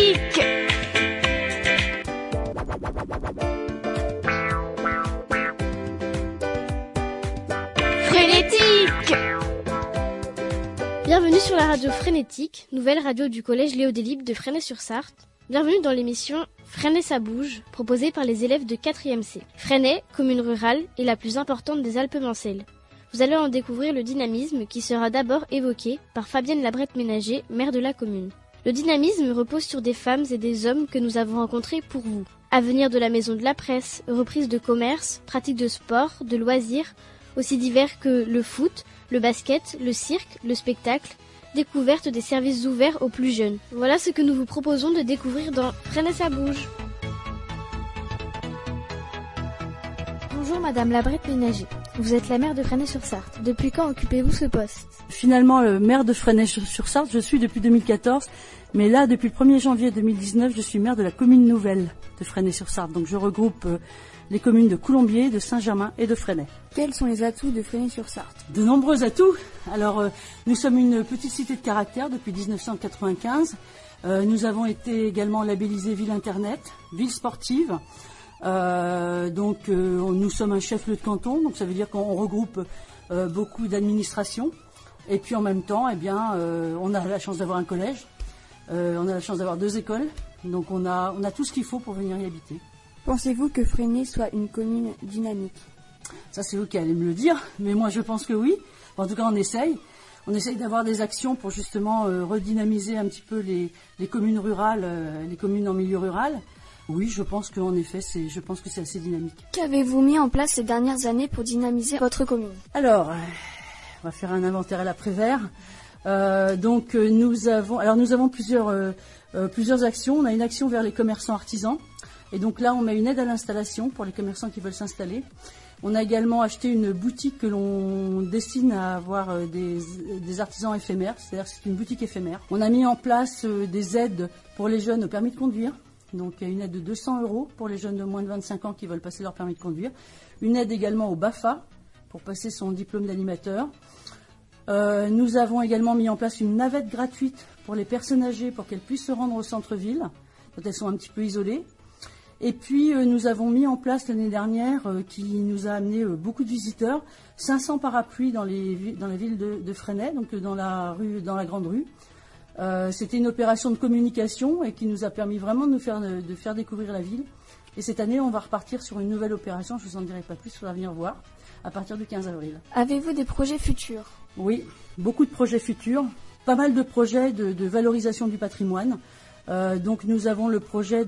Frénétique. Frénétique. Bienvenue sur la radio Frénétique, nouvelle radio du collège Léo Delibes de Fresnay-sur-Sarthe. Bienvenue dans l'émission Fresnay ça bouge, proposée par les élèves de 4e C. Fresnay, commune rurale, est la plus importante des Alpes-Mancelles. Vous allez en découvrir le dynamisme qui sera d'abord évoqué par Fabienne Labrette-Ménager, maire de la commune. Le dynamisme repose sur des femmes et des hommes que nous avons rencontrés pour vous. Avenir de la maison de la presse, reprise de commerce, pratique de sport, de loisirs, aussi divers que le foot, le basket, le cirque, le spectacle, découverte des services ouverts aux plus jeunes. Voilà ce que nous vous proposons de découvrir dans Fresnay ça bouge. Bonjour Madame Labrette-Ménager, vous êtes la maire de Fresnay-sur-Sarthe. Depuis quand occupez-vous ce poste ? Finalement, le maire de Fresnay-sur-Sarthe, je suis depuis 2014, mais là, depuis le 1er janvier 2019, je suis maire de la commune nouvelle de Fresnay-sur-Sarthe. Donc je regroupe les communes de Coulombiers, de Saint-Germain et de Fresnay. Quels sont les atouts de Fresnay-sur-Sarthe ? De nombreux atouts. Alors, nous sommes une petite cité de caractère depuis 1995. Nous avons été également labellisés ville internet, ville sportive. Nous sommes un chef-lieu de canton, donc ça veut dire qu'on regroupe beaucoup d'administrations. Et puis en même temps, on a la chance d'avoir un collège, on a la chance d'avoir 2 écoles, donc on a tout ce qu'il faut pour venir y habiter. Pensez-vous que Fresnay soit une commune dynamique ? Ça, c'est vous qui allez me le dire, mais moi je pense que oui. En tout cas, on essaye. On essaye d'avoir des actions pour justement redynamiser un petit peu les communes rurales, les communes en milieu rural. Oui, je pense qu'en effet, c'est assez dynamique. Qu'avez-vous mis en place ces dernières années pour dynamiser votre commune ? Alors, on va faire un inventaire à l'après-vert. Nous avons plusieurs actions. On a une action vers les commerçants artisans. Et donc là, on met une aide à l'installation pour les commerçants qui veulent s'installer. On a également acheté une boutique que l'on destine à avoir des artisans éphémères, c'est-à-dire que c'est une boutique éphémère. On a mis en place des aides pour les jeunes au permis de conduire. Donc il y a une aide de 200 € pour les jeunes de moins de 25 ans qui veulent passer leur permis de conduire. Une aide également au BAFA pour passer son diplôme d'animateur. Nous avons également mis en place une navette gratuite pour les personnes âgées pour qu'elles puissent se rendre au centre-ville quand elles sont un petit peu isolées. Et puis nous avons mis en place l'année dernière, qui nous a amené beaucoup de visiteurs, 500 parapluies dans la ville de Fresnay, donc dans la grande rue. C'était une opération de communication et qui nous a permis vraiment de faire découvrir la ville. Et cette année, on va repartir sur une nouvelle opération, je ne vous en dirai pas plus, il faudra venir voir, à partir du 15 avril. Avez-vous des projets futurs ? Oui, beaucoup de projets futurs, pas mal de projets de valorisation du patrimoine. Donc nous avons le projet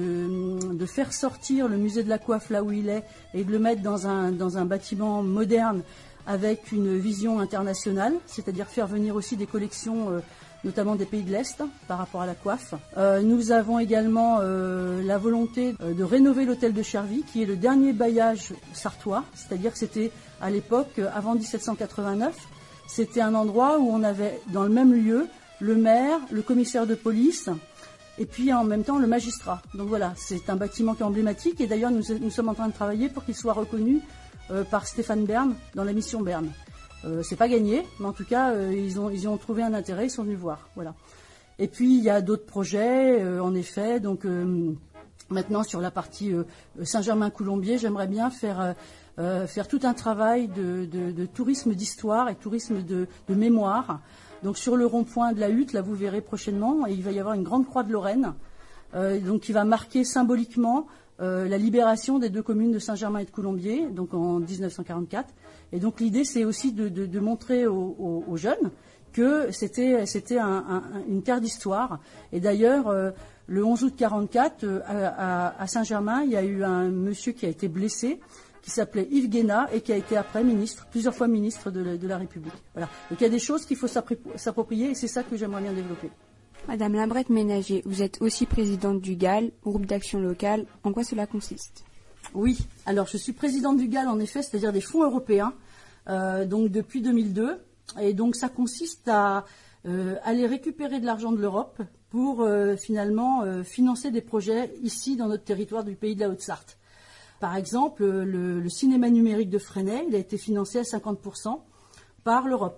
de faire sortir le musée de la coiffe là où il est et de le mettre dans un bâtiment moderne avec une vision internationale, c'est-à-dire faire venir aussi des collections notamment des pays de l'Est par rapport à la coiffe. Nous avons également la volonté de rénover l'hôtel de Chervy qui est le dernier bailliage sartois, c'est-à-dire que c'était à l'époque, avant 1789, c'était un endroit où on avait dans le même lieu le maire, le commissaire de police et puis en même temps le magistrat. Donc voilà, c'est un bâtiment qui est emblématique et d'ailleurs nous sommes en train de travailler pour qu'il soit reconnu par Stéphane Bern dans la mission Bern. C'est pas gagné, mais en tout cas ils ont trouvé un intérêt, ils sont venus voir. Voilà. Et puis il y a d'autres projets, en effet. Donc maintenant sur la partie Saint-Germain-Coulombiers, j'aimerais bien faire tout un travail de tourisme d'histoire et tourisme de mémoire. Donc sur le rond-point de la Hutte, là vous verrez prochainement, et il va y avoir une grande croix de Lorraine, donc qui va marquer symboliquement la libération des 2 communes de Saint-Germain et de Coulombiers, donc en 1944. Et donc l'idée c'est aussi de montrer aux jeunes que c'était une terre d'histoire. Et d'ailleurs, le 11 août 1944, à Saint-Germain, il y a eu un monsieur qui a été blessé, qui s'appelait Yves Guénat et qui a été après ministre, plusieurs fois ministre de la République. Voilà. Donc il y a des choses qu'il faut s'approprier et c'est ça que j'aimerais bien développer. Madame Labrette-Ménager, vous êtes aussi présidente du GAL, groupe d'action locale. En quoi cela consiste ? Oui, alors je suis présidente du GAL en effet, c'est-à-dire des fonds européens, donc depuis 2002. Et donc ça consiste à aller récupérer de l'argent de l'Europe pour finalement financer des projets ici dans notre territoire du pays de la Haute-Sarthe. Par exemple, le cinéma numérique de Fresnay, il a été financé à 50% par l'Europe.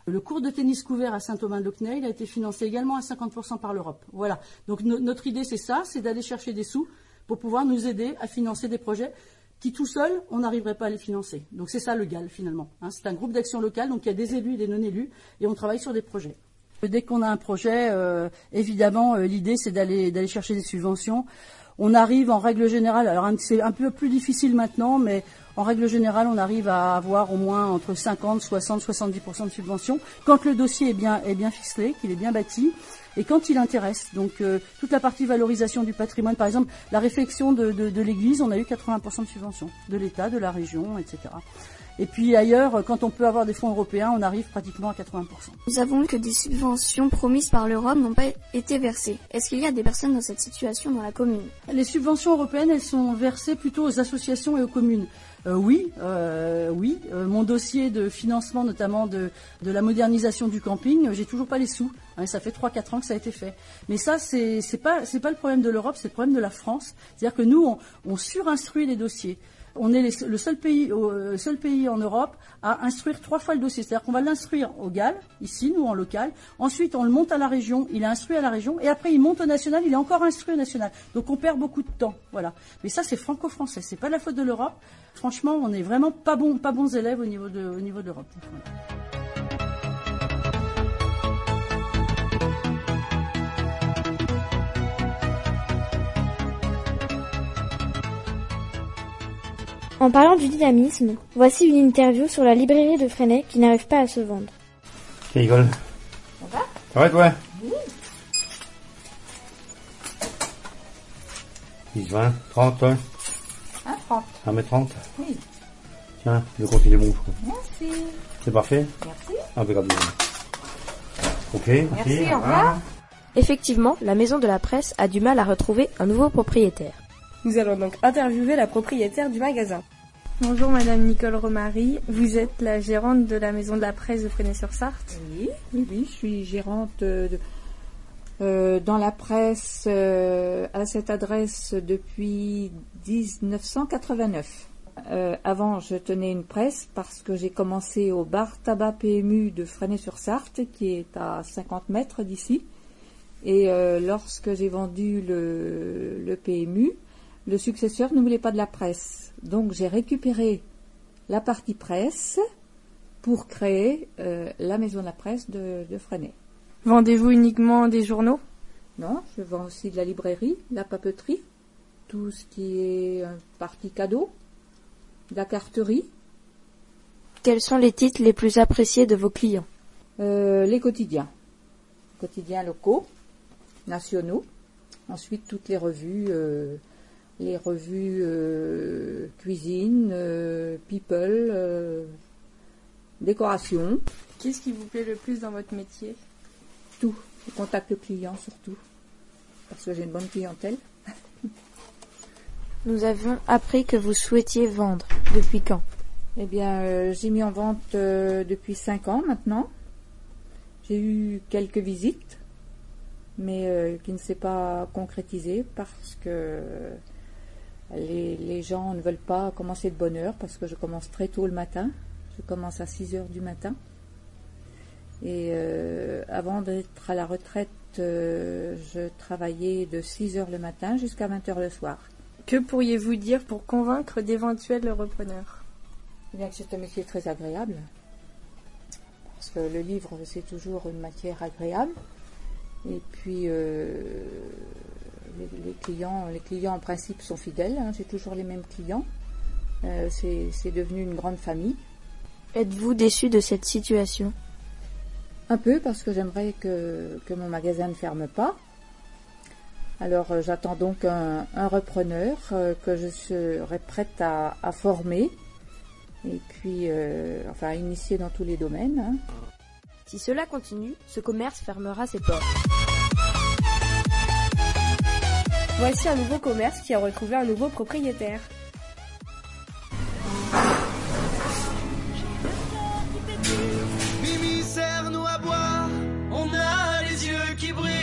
Le cours de tennis couvert à Saint-Aubin-de-Lockney, il a été financé également à 50% par l'Europe. Voilà. Donc notre idée, c'est ça, c'est d'aller chercher des sous pour pouvoir nous aider à financer des projets qui, tout seuls, on n'arriverait pas à les financer. Donc c'est ça le GAL, finalement. C'est un groupe d'action locale, donc il y a des élus et des non-élus, et on travaille sur des projets. Dès qu'on a un projet, évidemment, l'idée, c'est d'aller chercher des subventions. On arrive en règle générale, alors c'est un peu plus difficile maintenant, mais en règle générale, on arrive à avoir au moins entre 50, 60, 70% de subventions quand le dossier est bien ficelé, qu'il est bien bâti et quand il intéresse. Donc toute la partie valorisation du patrimoine, par exemple, la réfection de l'église, on a eu 80% de subventions de l'État, de la région, etc. Et puis ailleurs, quand on peut avoir des fonds européens, on arrive pratiquement à 80%. Nous avons vu que des subventions promises par l'Europe n'ont pas été versées. Est-ce qu'il y a des personnes dans cette situation dans la commune? Les subventions européennes, elles sont versées plutôt aux associations et aux communes. Oui. Mon dossier de financement, notamment de la modernisation du camping, j'ai toujours pas les sous. Ça fait 3-4 ans que ça a été fait. Mais ça, c'est pas le problème de l'Europe, c'est le problème de la France. C'est-à-dire que nous, on surinstruit les dossiers. On est le seul pays en Europe à instruire 3 fois le dossier. C'est-à-dire qu'on va l'instruire au GAL, ici, nous, en local. Ensuite, on le monte à la région, il est instruit à la région. Et après, il monte au national, il est encore instruit au national. Donc, on perd beaucoup de temps. Voilà. Mais ça, c'est franco-français. C'est pas la faute de l'Europe. Franchement, on est vraiment pas bons élèves au niveau de l'Europe. Voilà. En parlant du dynamisme, voici une interview sur la librairie de Fresnay qui n'arrive pas à se vendre. Qui rigole? Ça va toi? Oui. 10, 20, 30, hein? 30. 1m30? Oui. Tiens, le compte il est bon, je crois. Merci. C'est parfait? Merci. Impeccable. Ok, merci, au revoir. Effectivement, la maison de la presse a du mal à retrouver un nouveau propriétaire. Nous allons donc interviewer la propriétaire du magasin. Bonjour Madame Nicole Romary, vous êtes la gérante de la maison de la presse de Fresnay-sur-Sarthe? Oui, je suis gérante dans la presse à cette adresse depuis 1989. Avant, je tenais une presse parce que j'ai commencé au bar tabac PMU de Fresnay-sur-Sarthe, qui est à 50 mètres d'ici. Et lorsque j'ai vendu le PMU, le successeur ne voulait pas de la presse. Donc j'ai récupéré la partie presse pour créer la maison de la presse de Fresnay. Vendez-vous uniquement des journaux? Non, je vends aussi de la librairie, la papeterie, tout ce qui est partie cadeau, de la carterie. Quels sont les titres les plus appréciés de vos clients? Les quotidiens locaux, nationaux. Ensuite, toutes les revues cuisine, people, décoration. Qu'est-ce qui vous plaît le plus dans votre métier? Tout. Le contact client surtout. Parce que j'ai une bonne clientèle. Nous avons appris que vous souhaitiez vendre. Depuis quand? Eh bien, j'ai mis en vente depuis 5 ans maintenant. J'ai eu quelques visites, mais qui ne s'est pas concrétisé parce que les gens ne veulent pas commencer de bonne heure parce que je commence très tôt le matin. Je commence à 6 heures du matin. Et avant d'être à la retraite, je travaillais de 6 heures le matin jusqu'à 20 heures le soir. Que pourriez-vous dire pour convaincre d'éventuels repreneurs? Eh bien que c'est un métier très agréable. Parce que le livre, c'est toujours une matière agréable. Et puis, les clients en principe sont fidèles. J'ai toujours les mêmes clients. C'est devenu une grande famille. Êtes-vous déçu de cette situation? Un peu, parce que j'aimerais que mon magasin ne ferme pas. Alors, j'attends donc un repreneur que je serai prête à former. Et puis, à initier dans tous les domaines. Si cela continue, ce commerce fermera ses portes. Voici un nouveau commerce qui a retrouvé un nouveau propriétaire. Mimi, serre-nous à boire, on a les yeux qui brillent.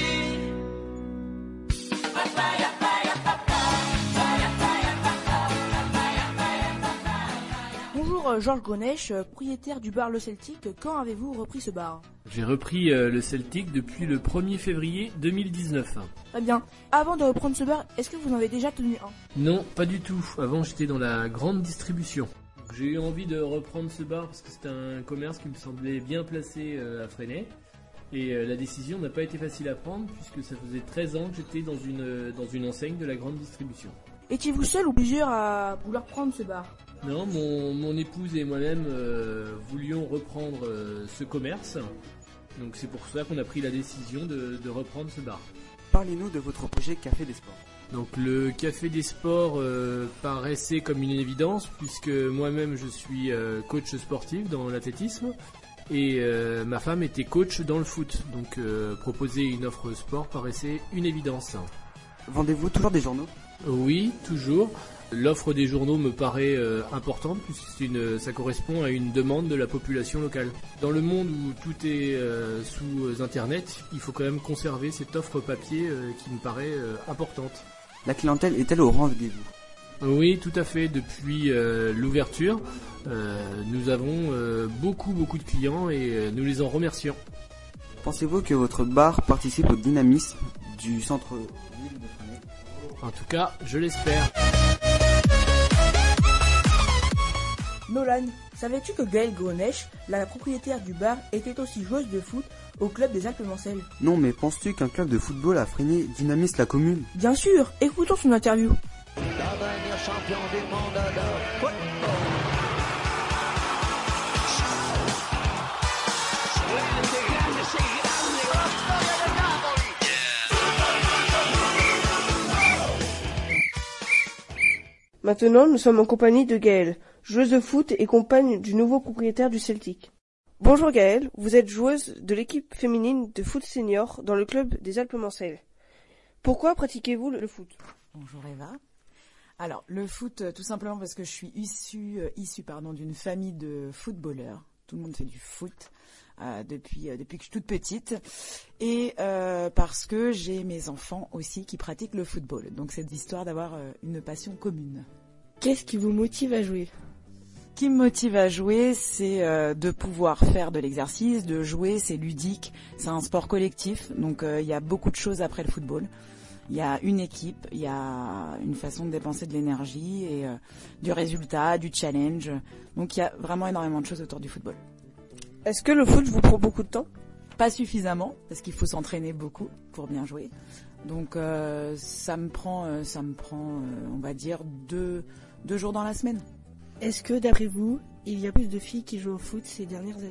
Bonjour Bonjour Georges Grenesch, propriétaire du bar Le Celtic. Quand avez-vous repris ce bar ? J'ai repris le Celtic depuis le 1er février 2019. Très bien. Avant de reprendre ce bar, est-ce que vous en avez déjà tenu un ? Non, pas du tout. Avant, j'étais dans la grande distribution. J'ai eu envie de reprendre ce bar parce que c'était un commerce qui me semblait bien placé à Fresnay. Et la décision n'a pas été facile à prendre puisque ça faisait 13 ans que j'étais dans une enseigne de la grande distribution. Étiez-vous seul ou plusieurs à vouloir prendre ce bar ? Non, mon épouse et moi-même voulions reprendre ce commerce. Donc c'est pour ça qu'on a pris la décision de reprendre ce bar. Parlez-nous de votre projet Café des Sports. Donc le Café des Sports paraissait comme une évidence puisque moi-même je suis coach sportif dans l'athlétisme et ma femme était coach dans le foot. Donc proposer une offre sport paraissait une évidence. Vendez-vous toujours des journaux ? Oui, toujours. L'offre des journaux me paraît importante puisque ça correspond à une demande de la population locale. Dans le monde où tout est sous internet, il faut quand même conserver cette offre papier qui me paraît importante. La clientèle est-elle au rendez-vous ? Oui, tout à fait. Depuis l'ouverture, nous avons beaucoup de clients et nous les en remercions. Pensez-vous que votre bar participe au dynamisme du centre-ville de Fresnay ? En tout cas, je l'espère. Nolan, savais-tu que Gaëlle Grenesch, la propriétaire du bar, était aussi joueuse de foot au club des Alpes-Mancelles ? Non, mais penses-tu qu'un club de football à Fresnay dynamise la commune ? Bien sûr, écoutons son interview. La dernière champion du monde de football. Maintenant, nous sommes en compagnie de Gaëlle, joueuse de foot et compagne du nouveau propriétaire du Celtic. Bonjour Gaëlle, vous êtes joueuse de l'équipe féminine de foot senior dans le club des Alpes-Mancelles. Pourquoi pratiquez-vous le foot ? Bonjour Eva. Alors, le foot, tout simplement parce que je suis issue d'une famille de footballeurs. Tout le monde fait du foot depuis que je suis toute petite. Et parce que j'ai mes enfants aussi qui pratiquent le football. Donc, c'est l'histoire d'avoir une passion commune. Qu'est-ce qui vous motive à jouer ? Ce qui me motive à jouer, c'est de pouvoir faire de l'exercice, de jouer, c'est ludique, c'est un sport collectif. Donc, il y a beaucoup de choses après le football. Il y a une équipe, il y a une façon de dépenser de l'énergie et du résultat, du challenge. Donc il y a vraiment énormément de choses autour du football. Est-ce que le foot vous prend beaucoup de temps ? Pas suffisamment, parce qu'il faut s'entraîner beaucoup pour bien jouer. Donc ça me prend, on va dire, deux jours dans la semaine. Est-ce que d'après vous, il y a plus de filles qui jouent au foot ces dernières années ?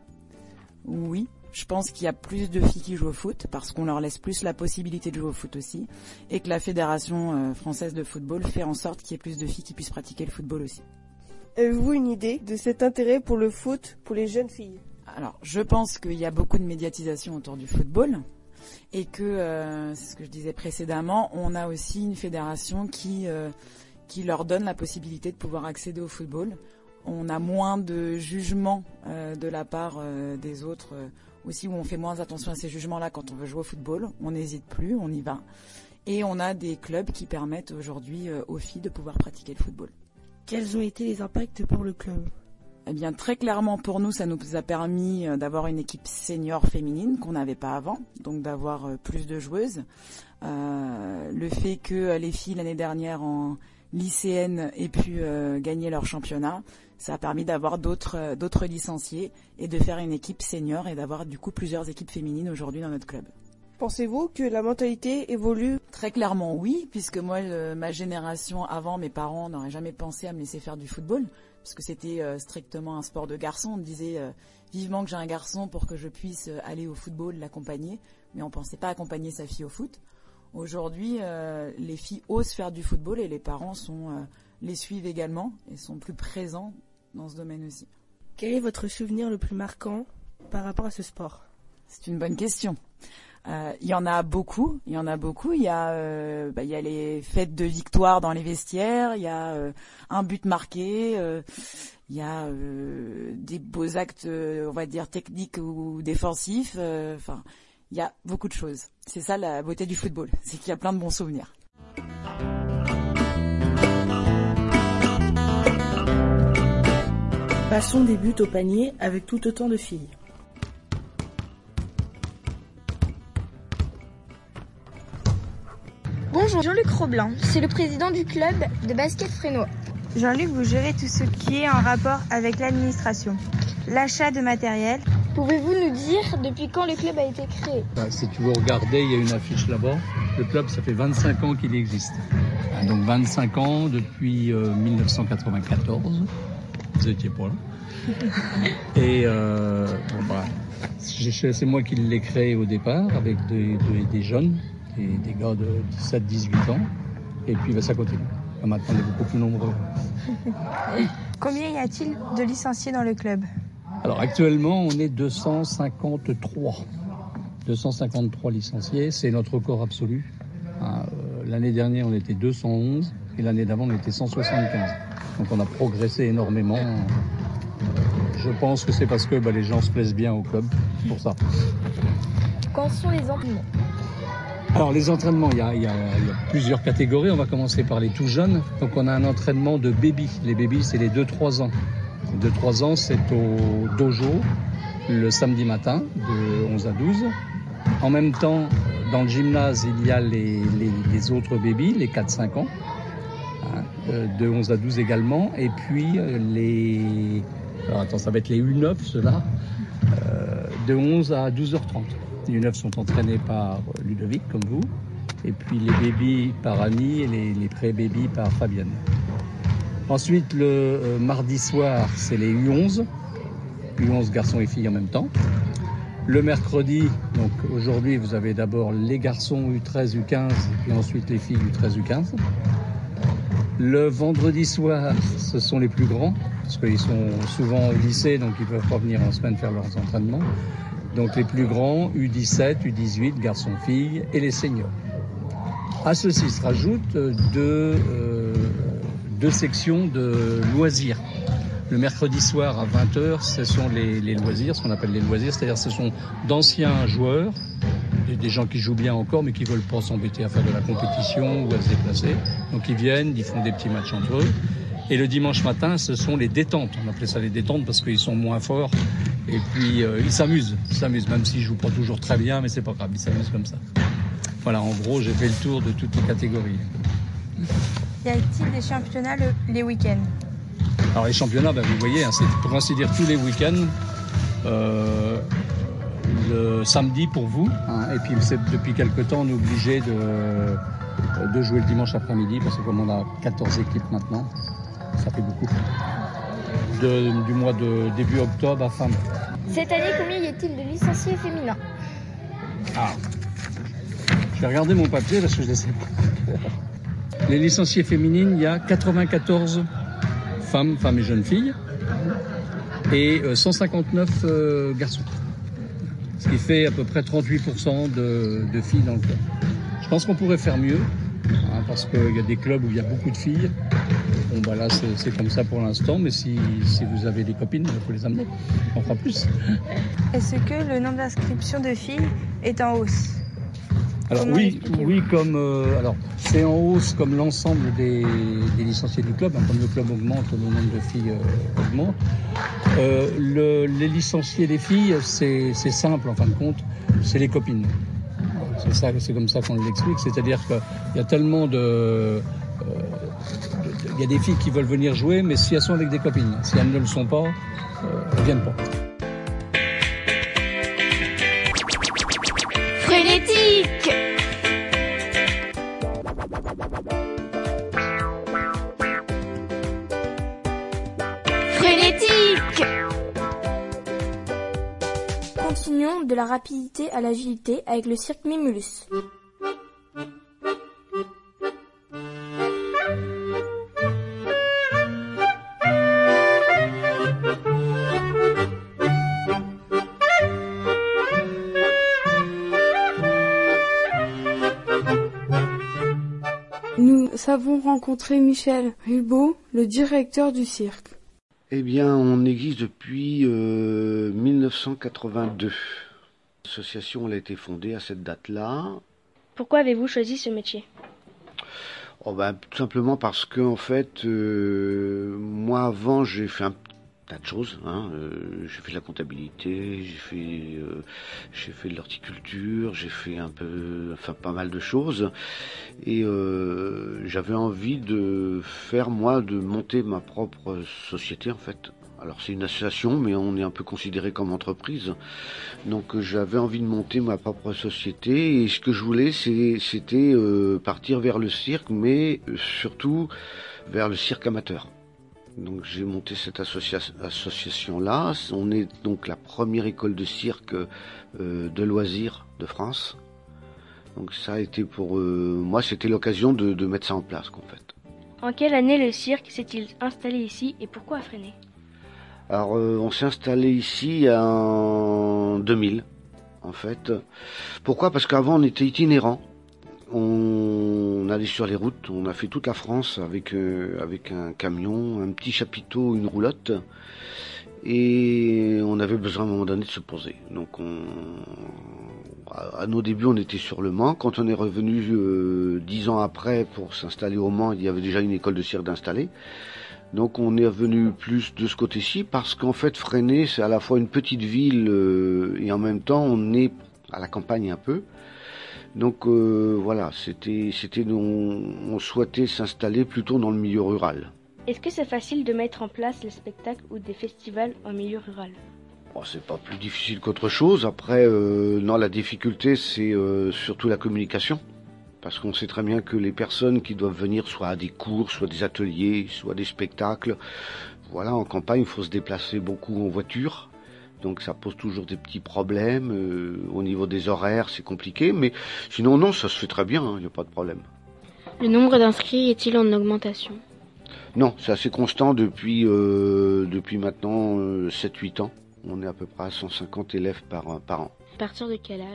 Oui. Je pense qu'il y a plus de filles qui jouent au foot parce qu'on leur laisse plus la possibilité de jouer au foot aussi et que la Fédération française de football fait en sorte qu'il y ait plus de filles qui puissent pratiquer le football aussi. Avez-vous une idée de cet intérêt pour le foot pour les jeunes filles ? Alors, je pense qu'il y a beaucoup de médiatisation autour du football et que, c'est ce que je disais précédemment, on a aussi une fédération qui leur donne la possibilité de pouvoir accéder au football. On a moins de jugements de la part des autres aussi, où on fait moins attention à ces jugements-là quand on veut jouer au football. On n'hésite plus, on y va. Et on a des clubs qui permettent aujourd'hui aux filles de pouvoir pratiquer le football. Quels ont été les impacts pour le club ? Eh bien, très clairement pour nous, ça nous a permis d'avoir une équipe senior féminine qu'on n'avait pas avant, donc d'avoir plus de joueuses. Le fait que les filles l'année dernière en lycéennes aient pu gagner leur championnat, ça a permis d'avoir d'autres licenciés et de faire une équipe senior et d'avoir du coup plusieurs équipes féminines aujourd'hui dans notre club. Pensez-vous que la mentalité évolue ? Très clairement oui, puisque moi, ma génération avant, mes parents n'auraient jamais pensé à me laisser faire du football, parce que c'était strictement un sport de garçon. On me disait vivement que j'ai un garçon pour que je puisse aller au football, l'accompagner, mais on ne pensait pas accompagner sa fille au foot. Aujourd'hui, les filles osent faire du football et les parents les suivent également et sont plus présents dans ce domaine aussi. Quel est votre souvenir le plus marquant par rapport à ce sport ? C'est une bonne question. Il y en a beaucoup. Il y a les fêtes de victoire dans les vestiaires. Il y a un but marqué. Il y a des beaux actes, on va dire techniques ou défensifs. Enfin, il y a beaucoup de choses. C'est ça la beauté du football, c'est qu'il y a plein de bons souvenirs. Passons des buts au panier avec tout autant de filles. Bonjour, Jean-Luc Roblin, c'est le président du club de basket fresnois. Jean-Luc, vous gérez tout ce qui est en rapport avec l'administration, l'achat de matériel. Pouvez-vous nous dire depuis quand le club a été créé ? Si tu veux regarder, il y a une affiche là-bas. Le club, ça fait 25 ans qu'il existe. Donc 25 ans depuis 1994. Vous étiez pas là. Et c'est moi qui l'ai créé au départ avec des jeunes, des gars de 17-18 ans. Et puis ça continue. Maintenant, on est beaucoup plus nombreux. Combien y a-t-il de licenciés dans le club ? Alors actuellement, on est 253. 253 licenciés, c'est notre record absolu. L'année dernière, on était 211 et l'année d'avant, on était 175. Donc on a progressé énormément. Je pense que c'est parce que les gens se plaisent bien au club, c'est pour ça. Quand sont les entraînements ? Alors les entraînements, il y a plusieurs catégories. On va commencer par les tout jeunes. Donc on a un entraînement de baby. Les babies, c'est les 2-3 ans. 2-3 ans, c'est au dojo le samedi matin de 11 à 12. En même temps, dans le gymnase, il y a les autres bébés, les 4-5 ans, de 11 à 12 également. Et puis ça va être les U9, ceux-là, de 11 à 12h30. Les U9 sont entraînés par Ludovic, comme vous. Et puis les bébés par Annie et les pré-bébés par Fabienne. Ensuite, le mardi soir, c'est les U11. U11 garçons et filles en même temps. Le mercredi, donc aujourd'hui, vous avez d'abord les garçons U13, U15, et ensuite les filles U13, U15. Le vendredi soir, ce sont les plus grands, parce qu'ils sont souvent au lycée, donc ils ne peuvent pas venir en semaine faire leurs entraînements. Donc les plus grands, U17, U18, garçons-filles, et les seniors. À ceci se rajoutent deux sections de loisirs. Le mercredi soir à 20h, ce sont les loisirs, ce qu'on appelle les loisirs, c'est-à-dire ce sont d'anciens joueurs, des gens qui jouent bien encore mais qui veulent pas s'embêter à faire de la compétition ou à se déplacer. Donc ils viennent, ils font des petits matchs entre eux. Et le dimanche matin, ce sont les détentes. On appelait ça les détentes parce qu'ils sont moins forts. Et puis ils s'amusent, même s'ils jouent pas toujours très bien, mais c'est pas grave, ils s'amusent comme ça. Voilà, en gros, j'ai fait le tour de toutes les catégories. Y a-t-il des championnats les week-ends ? Alors les championnats, vous voyez, c'est pour ainsi dire tous les week-ends, le samedi pour vous, et puis depuis quelque temps on est obligé de jouer le dimanche après-midi, parce que comme on a 14 équipes maintenant, ça fait beaucoup. Du mois de début octobre à fin mai. Cette année, combien y a-t-il de licenciés féminins ? Je vais regarder mon papier parce que je ne sais pas. Les licenciés féminines, il y a 94 femmes et jeunes filles, et 159 garçons. Ce qui fait à peu près 38% de filles dans le club. Je pense qu'on pourrait faire mieux, parce qu'il y a des clubs où il y a beaucoup de filles. Bon, là, c'est comme ça pour l'instant, mais si vous avez des copines, il faut les amener. On fera plus. Est-ce que le nombre d'inscriptions de filles est en hausse ? Alors oui, alors c'est en hausse comme l'ensemble des licenciés du club. Comme le club augmente, le nombre de filles augmente. Les licenciés des filles, c'est simple en fin de compte, c'est les copines. C'est comme ça qu'on l'explique. C'est-à-dire qu'il y a tellement il y a des filles qui veulent venir jouer, mais si elles sont avec des copines, si elles ne le sont pas, elles ne viennent pas. Frénétique. Frénétique. Continuons de la rapidité à l'agilité avec le cirque Mimulus. Nous avons rencontré Michel Ribot, le directeur du cirque. Eh bien, on existe depuis 1982. L'association a été fondée à cette date-là. Pourquoi avez-vous choisi ce métier ? Tout simplement parce que, en fait, moi avant, j'ai fait un tas de choses. J'ai fait de la comptabilité, j'ai fait de l'horticulture, j'ai fait pas mal de choses. Et j'avais envie de monter ma propre société en fait. Alors c'est une association, mais on est un peu considéré comme entreprise. Donc j'avais envie de monter ma propre société et ce que je voulais c'était partir vers le cirque, mais surtout vers le cirque amateur. Donc j'ai monté cette association-là. On est donc la première école de cirque de loisirs de France. Donc ça a été pour moi, c'était l'occasion de mettre ça en place en fait. En quelle année le cirque s'est-il installé ici et pourquoi à Fresnay ? Alors on s'est installé ici en 2000 en fait. Pourquoi ? Parce qu'avant on était itinérant. On allait sur les routes, on a fait toute la France avec un camion, un petit chapiteau, une roulotte. Et on avait besoin à un moment donné de se poser. Donc à nos débuts on était sur le Mans. Quand on est revenu 10 ans après pour s'installer au Mans, il y avait déjà une école de cirque d'installer. Donc on est revenu plus de ce côté-ci parce qu'en fait Fresnay c'est à la fois une petite ville et en même temps on est à la campagne un peu. Donc voilà, on souhaitait s'installer plutôt dans le milieu rural. Est-ce que c'est facile de mettre en place des spectacles ou des festivals en milieu rural ? C'est pas plus difficile qu'autre chose. Après, non, la difficulté c'est surtout la communication. Parce qu'on sait très bien que les personnes qui doivent venir soit à des cours, soit des ateliers, soit des spectacles, voilà, en campagne, il faut se déplacer beaucoup en voiture. Donc ça pose toujours des petits problèmes. Au niveau des horaires, c'est compliqué. Mais sinon, non, ça se fait très bien, il n'y a pas de problème. Le nombre d'inscrits est-il en augmentation ? Non, c'est assez constant depuis maintenant 7-8 ans. On est à peu près à 150 élèves par an. À partir de quel âge ?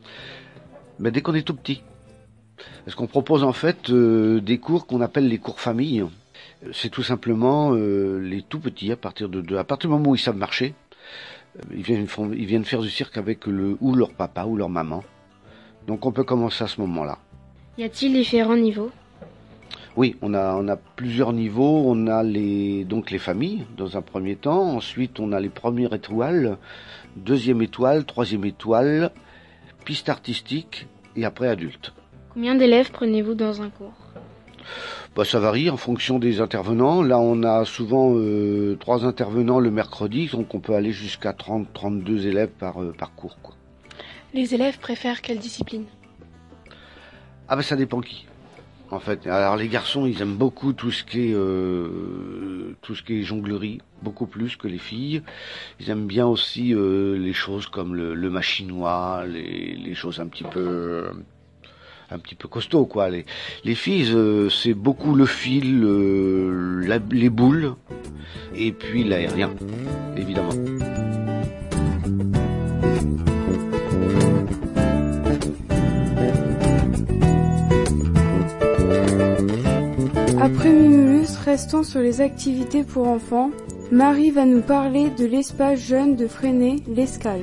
Dès qu'on est tout petit. Parce qu'on propose en fait des cours qu'on appelle les cours famille. C'est tout simplement les tout petits, à partir du moment où ils savent marcher, ils viennent faire du cirque avec ou leur papa ou leur maman. Donc on peut commencer à ce moment-là. Y a-t-il différents niveaux ? Oui, on a plusieurs niveaux. On a les familles dans un premier temps. Ensuite, on a les premières étoiles, deuxième étoile, troisième étoile, piste artistique et après adultes. Combien d'élèves prenez-vous dans un cours ? Ça varie en fonction des intervenants. Là, on a souvent 3 intervenants le mercredi, donc on peut aller jusqu'à 30-32 élèves par cours, quoi. Les élèves préfèrent quelle discipline ? Ça dépend qui. En fait, alors les garçons, ils aiment beaucoup tout ce qui est jonglerie, beaucoup plus que les filles. Ils aiment bien aussi les choses comme le machinois, les choses un petit peu costaud, quoi. Les filles, c'est beaucoup le fil, les boules, et puis l'aérien, évidemment. Après Mimulus, restons sur les activités pour enfants. Marie va nous parler de l'espace jeune de Fresnay, l'Escale.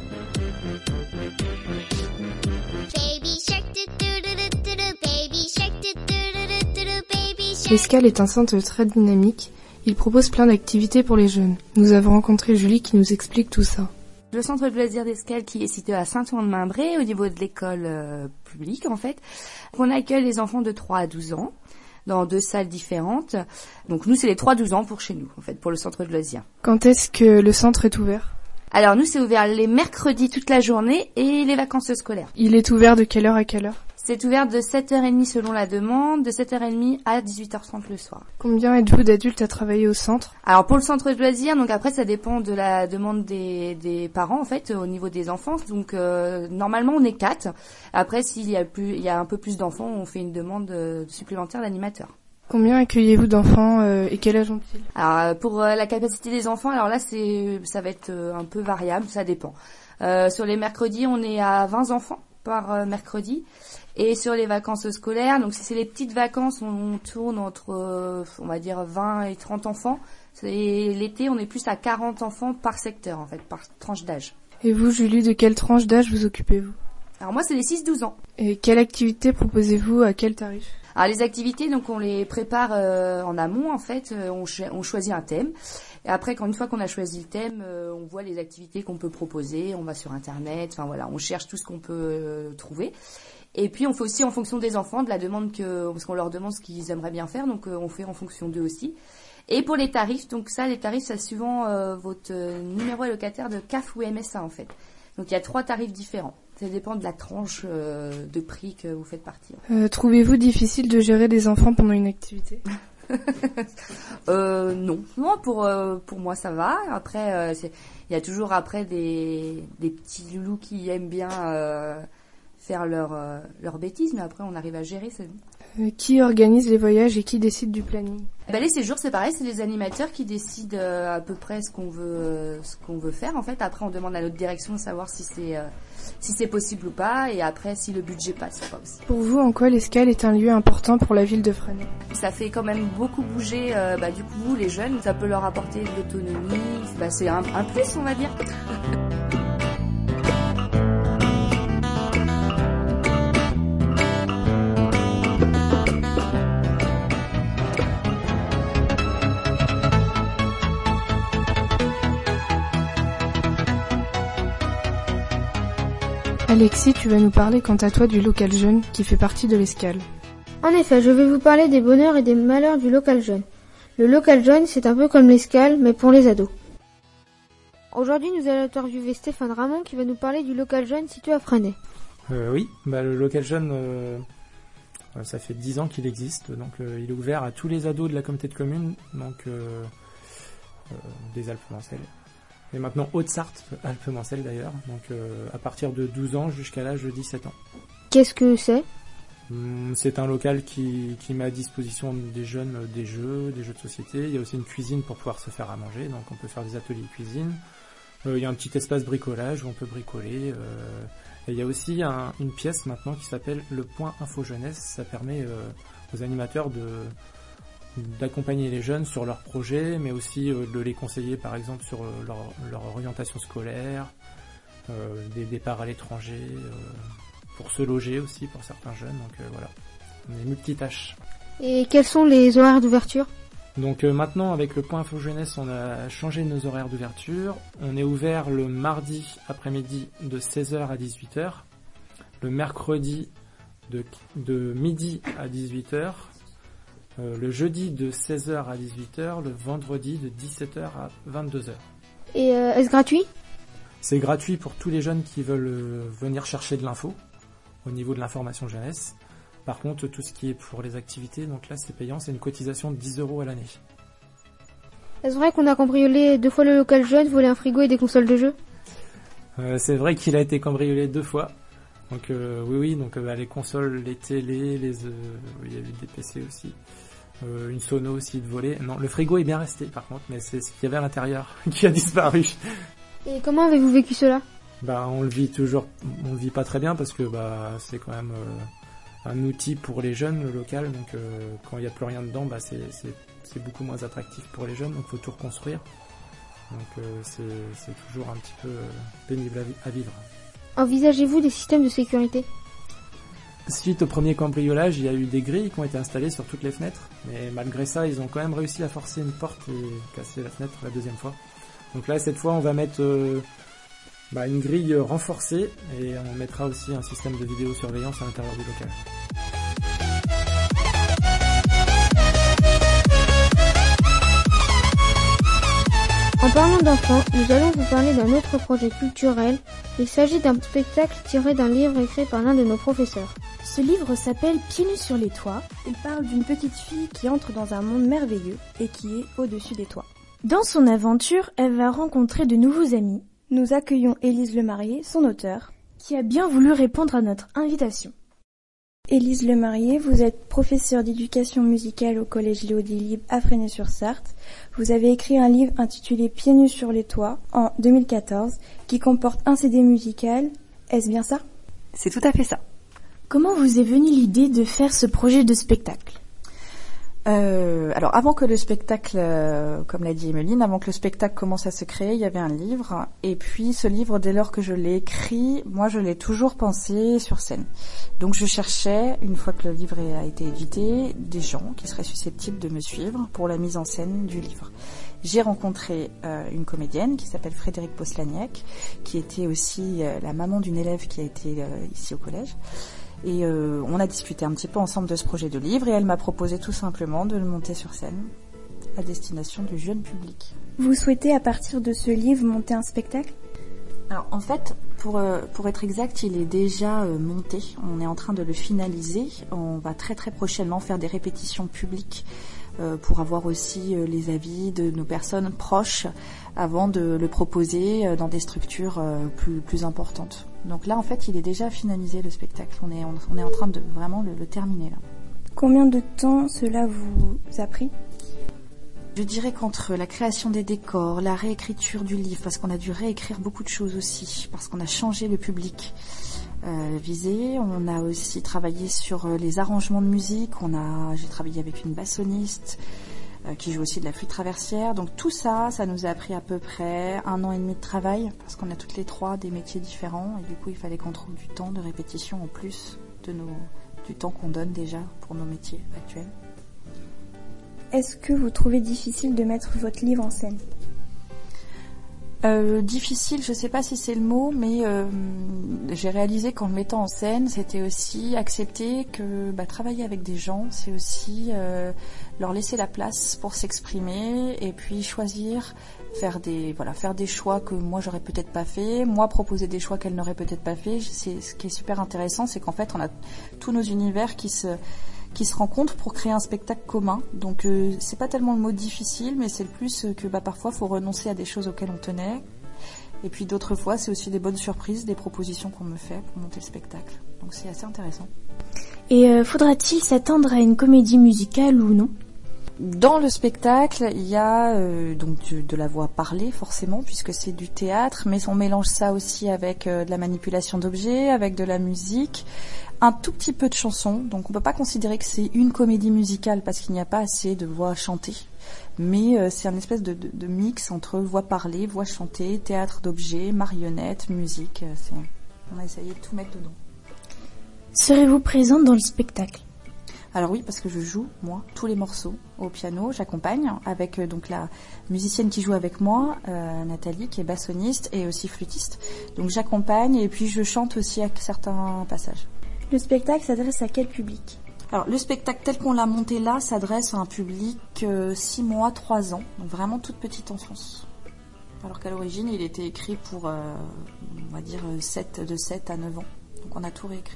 L'Escale est un centre très dynamique. Il propose plein d'activités pour les jeunes. Nous avons rencontré Julie qui nous explique tout ça. Le centre de loisirs d'Escale qui est situé à Saint-Ouen-de-Mimbré, au niveau de l'école publique en fait. On accueille les enfants de 3 à 12 ans dans 2 salles différentes. Donc nous, c'est les 3-12 ans pour chez nous, en fait, pour le centre de loisirs. Quand est-ce que le centre est ouvert ? Alors nous, c'est ouvert les mercredis toute la journée et les vacances scolaires. Il est ouvert de quelle heure à quelle heure ? C'est ouvert de 7h30 selon la demande, de 7h30 à 18h30 le soir. Combien êtes-vous d'adultes à travailler au centre ? Alors pour le centre de loisirs, donc après ça dépend de la demande des parents en fait au niveau des enfants. Donc normalement on est 4. Après s'il y a un peu plus d'enfants, on fait une demande supplémentaire d'animateurs. Combien accueillez-vous d'enfants et quel âge ont-ils ? Alors pour la capacité des enfants, alors là ça va être un peu variable, ça dépend. Sur les mercredis, on est à 20 enfants par mercredi. Et sur les vacances scolaires, donc si c'est les petites vacances, on tourne entre, on va dire, 20 et 30 enfants. Et l'été, on est plus à 40 enfants par secteur, en fait, par tranche d'âge. Et vous, Julie, de quelle tranche d'âge vous occupez-vous ? Alors moi, c'est les 6-12 ans. Et quelle activité proposez-vous à quel tarif ? Alors les activités, donc on les prépare en amont en fait. On choisit un thème. Et après, une fois qu'on a choisi le thème, on voit les activités qu'on peut proposer. On va sur Internet. Enfin voilà, on cherche tout ce qu'on peut trouver. Et puis on fait aussi en fonction des enfants, de la demande parce qu'on leur demande ce qu'ils aimeraient bien faire. Donc on fait en fonction d'eux aussi. Et pour les tarifs, les tarifs, c'est suivant votre numéro allocataire de CAF ou MSA en fait. Donc il y a 3 tarifs différents. Ça dépend de la tranche de prix que vous faites partir. Trouvez-vous difficile de gérer des enfants pendant une activité ? Non, pour moi ça va. Après, il y a toujours des petits loulous qui aiment bien faire leurs bêtises, mais après on arrive à gérer. Qui organise les voyages et qui décide du planning ? Les séjours, c'est pareil, c'est les animateurs qui décident à peu près ce qu'on veut faire. En fait, après on demande à notre direction de savoir si c'est possible ou pas, et après si le budget passe ou pas aussi. Pour vous, en quoi l'Escale est un lieu important pour la ville de Fresnay ? Ça fait quand même beaucoup bouger du coup les jeunes, ça peut leur apporter de l'autonomie, c'est un plus on va dire. Alexis, tu vas nous parler quant à toi du local jeune qui fait partie de l'Escale. En effet, je vais vous parler des bonheurs et des malheurs du local jeune. Le local jeune, c'est un peu comme l'Escale, mais pour les ados. Aujourd'hui, nous allons interviewer Stéphane Ramon qui va nous parler du local jeune situé à Fresnay. Oui, le local jeune, ça fait 10 ans qu'il existe, donc il est ouvert à tous les ados de la communauté de communes, donc des Alpes-Mancelles. Et maintenant Haute-Sarthe, Alpes-Mancelles d'ailleurs, donc à partir de 12 ans jusqu'à l'âge de 17 ans. Qu'est-ce que c'est ? C'est un local qui met à disposition des jeunes des jeux de société. Il y a aussi une cuisine pour pouvoir se faire à manger, donc on peut faire des ateliers de cuisine. Il y a un petit espace bricolage où on peut bricoler. Et il y a aussi une pièce maintenant qui s'appelle le Point Info Jeunesse. Ça permet aux animateurs d'accompagner les jeunes sur leurs projets, mais aussi de les conseiller par exemple sur leur orientation scolaire, des départs à l'étranger, pour se loger aussi pour certains jeunes, donc voilà, on est multitâches. Et quels sont les horaires d'ouverture ? Donc maintenant avec le Point Info Jeunesse on a changé nos horaires d'ouverture, on est ouvert le mardi après-midi de 16h à 18h, le mercredi de midi à 18h, le jeudi de 16h à 18h, le vendredi de 17h à 22h. Et est-ce gratuit ? C'est gratuit pour tous les jeunes qui veulent venir chercher de l'info au niveau de l'information jeunesse. Par contre, tout ce qui est pour les activités, donc là c'est payant, c'est une cotisation de 10 € à l'année. Est-ce vrai qu'on a cambriolé 2 fois le local jeune, volé un frigo et des consoles de jeux ? C'est vrai qu'il a été cambriolé 2 fois. Donc oui, donc les consoles, les télés, il y a eu des PC aussi. Une sono aussi de voler. Non, le frigo est bien resté par contre, mais c'est ce qu'il y avait à l'intérieur qui a disparu. Et comment avez-vous vécu cela ? On le vit pas très bien parce que c'est quand même un outil pour les jeunes, le local, donc quand il n'y a plus rien dedans, c'est beaucoup moins attractif pour les jeunes, donc il faut tout reconstruire. Donc c'est toujours un petit peu pénible à vivre. Envisagez-vous des systèmes de sécurité ? Suite au premier cambriolage, il y a eu des grilles qui ont été installées sur toutes les fenêtres, mais malgré ça, ils ont quand même réussi à forcer une porte et casser la fenêtre la deuxième fois. Donc là, cette fois, on va mettre une grille renforcée et on mettra aussi un système de vidéosurveillance à l'intérieur du local. En parlant d'enfants, nous allons vous parler d'un autre projet culturel. Il s'agit d'un spectacle tiré d'un livre écrit par l'un de nos professeurs. Ce livre s'appelle Pieds nus sur les toits. Il parle d'une petite fille qui entre dans un monde merveilleux et qui est au-dessus des toits. Dans son aventure, elle va rencontrer de nouveaux amis. Nous accueillons Élise Lemarié, son auteure, qui a bien voulu répondre à notre invitation. Élise Lemarié, vous êtes professeure d'éducation musicale au collège Léo Delibes à Fresnay-sur-Sarthe. Vous avez écrit un livre intitulé Pieds nus sur les toits en 2014 qui comporte un CD musical. Est-ce bien ça ? C'est tout à fait ça. Comment vous est venue l'idée de faire ce projet de spectacle ? Alors avant que le spectacle, comme l'a dit Emeline, avant que le spectacle commence à se créer, il y avait un livre. Et puis ce livre, dès lors que je l'ai écrit, moi je l'ai toujours pensé sur scène. Donc je cherchais, une fois que le livre a été édité, des gens qui seraient susceptibles de me suivre pour la mise en scène du livre. J'ai rencontré une comédienne qui s'appelle Frédérique Poslaniec, qui était aussi la maman d'une élève qui a été ici au collège. Et on a discuté un petit peu ensemble de ce projet de livre et elle m'a proposé tout simplement de le monter sur scène à destination du jeune public. Vous souhaitez à partir de ce livre monter un spectacle ? Alors en fait, pour être exact, il est déjà monté. On est en train de le finaliser. On va très très prochainement faire des répétitions publiques pour avoir aussi les avis de nos personnes proches avant de le proposer dans des structures plus importantes. Donc là, en fait, il est déjà finalisé le spectacle. On est en train de vraiment le terminer là. Combien de temps cela vous a pris ? Je dirais qu'entre la création des décors, la réécriture du livre, parce qu'on a dû réécrire beaucoup de choses aussi, parce qu'on a changé le public visé, on a aussi travaillé sur les arrangements de musique, j'ai travaillé avec une bassoniste qui joue aussi de la flûte traversière, donc tout ça nous a pris à peu près 1 an et demi de travail, parce qu'on a toutes les 3 des métiers différents, et du coup il fallait qu'on trouve du temps de répétition en plus du temps qu'on donne déjà pour nos métiers actuels. Est-ce que vous trouvez difficile de mettre votre livre en scène ? Difficile, je sais pas si c'est le mot, mais j'ai réalisé qu'en le mettant en scène, c'était aussi accepter que travailler avec des gens, c'est aussi leur laisser la place pour s'exprimer et puis choisir, faire des choix que moi j'aurais peut-être pas fait, moi proposer des choix qu'elle n'aurait peut-être pas fait. Ce qui est super intéressant, c'est qu'en fait on a tous nos univers qui se rencontrent pour créer un spectacle commun. Donc c'est pas tellement le mot difficile, mais c'est le plus que parfois il faut renoncer à des choses auxquelles on tenait. Et puis d'autres fois, c'est aussi des bonnes surprises, des propositions qu'on me fait pour monter le spectacle. Donc c'est assez intéressant. Et faudra-t-il s'attendre à une comédie musicale ou non ? Dans le spectacle, il y a donc de la voix parlée forcément, puisque c'est du théâtre, mais on mélange ça aussi avec de la manipulation d'objets, avec de la musique, un tout petit peu de chansons. Donc on peut pas considérer que c'est une comédie musicale parce qu'il n'y a pas assez de voix chantée. Mais c'est un espèce de mix entre voix parlée, voix chantée, théâtre d'objets, marionnettes, musique. On a essayé de tout mettre dedans. Serez-vous présente dans le spectacle ? Alors oui, parce que je joue, moi, tous les morceaux au piano, j'accompagne avec donc la musicienne qui joue avec moi, Nathalie, qui est bassoniste et aussi flûtiste. Donc j'accompagne et puis je chante aussi à certains passages. Le spectacle s'adresse à quel public ? Alors le spectacle tel qu'on l'a monté là s'adresse à un public 6 mois, 3 ans, donc vraiment toute petite enfance. Alors qu'à l'origine, il était écrit pour, on va dire, de 7 à 9 ans. Donc on a tout réécrit.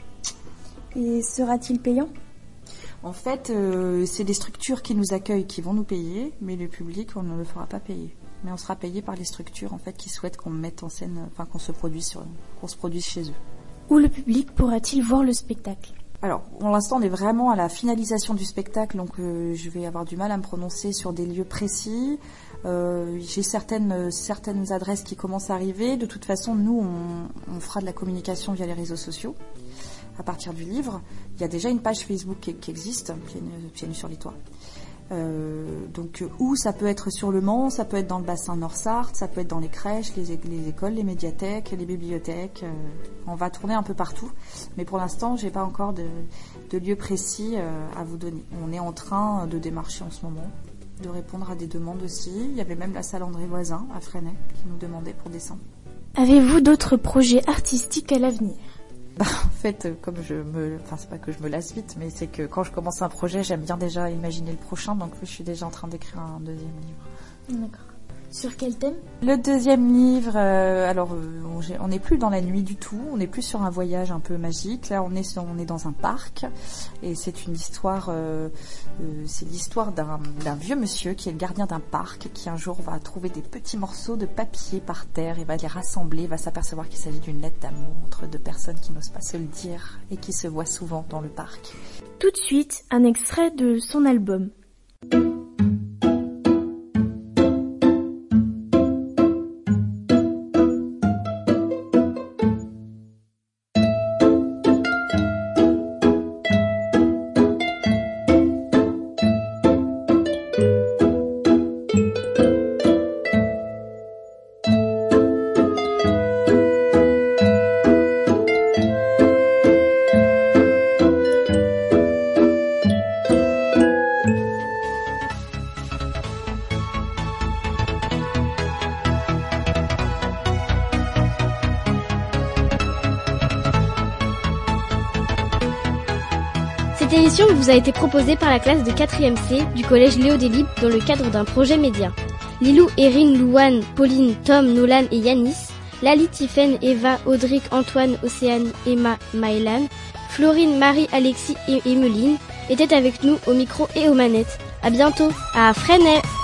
Et sera-t-il payant ? En fait, c'est des structures qui nous accueillent qui vont nous payer, mais le public, on ne le fera pas payer. Mais on sera payé par les structures en fait qui souhaitent qu'on mette en scène, enfin qu'on se produise chez eux. Où le public pourra-t-il voir le spectacle ? Alors, pour l'instant, on est vraiment à la finalisation du spectacle, donc je vais avoir du mal à me prononcer sur des lieux précis. J'ai certaines adresses qui commencent à arriver. De toute façon, nous, on fera de la communication via les réseaux sociaux. À partir du livre, il y a déjà une page Facebook qui existe, Pieds nus sur les toits. Donc où ça peut être sur le Mans, ça peut être dans le bassin Nord-Sarthe, ça peut être dans les crèches, les écoles, les médiathèques, les bibliothèques. On va tourner un peu partout, mais pour l'instant, j'ai pas encore de lieu précis à vous donner. On est en train de démarcher en ce moment, de répondre à des demandes aussi. Il y avait même la salle André Voisin à Fresnay qui nous demandait pour décembre. Avez-vous d'autres projets artistiques à l'avenir ? En fait, c'est pas que je me lasse vite, mais c'est que quand je commence un projet, j'aime bien déjà imaginer le prochain, donc je suis déjà en train d'écrire un deuxième livre. D'accord. Sur quel thème ? Le deuxième livre, on n'est plus dans la nuit du tout, on n'est plus sur un voyage un peu magique. Là, on est dans un parc, et c'est une histoire, c'est l'histoire d'un vieux monsieur qui est le gardien d'un parc, qui un jour va trouver des petits morceaux de papier par terre, et va les rassembler, va s'apercevoir qu'il s'agit d'une lettre d'amour entre deux personnes qui n'osent pas se le dire et qui se voient souvent dans le parc. Tout de suite, un extrait de son album. Cette émission vous a été proposée par la classe de 4e C du collège Léo Delibes dans le cadre d'un projet média. Lilou, Erin, Louane, Pauline, Tom, Nolan et Yanis, Lali, Tiffaine, Eva, Audric, Antoine, Océane, Emma, Maëlan, Florine, Marie, Alexis et Emeline étaient avec nous au micro et aux manettes. À bientôt à Fresnay.